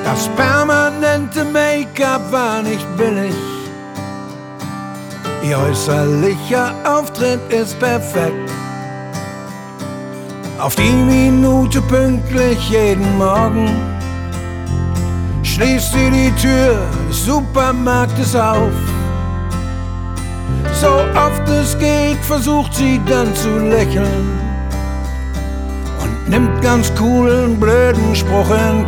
Das permanente Make-up war nicht billig. Ihr äußerlicher Auftritt ist perfekt. Auf die Minute pünktlich jeden Morgen schließt sie die Tür des Supermarktes auf. So oft es geht, versucht sie dann zu lächeln und nimmt ganz cool einen blöden Spruch in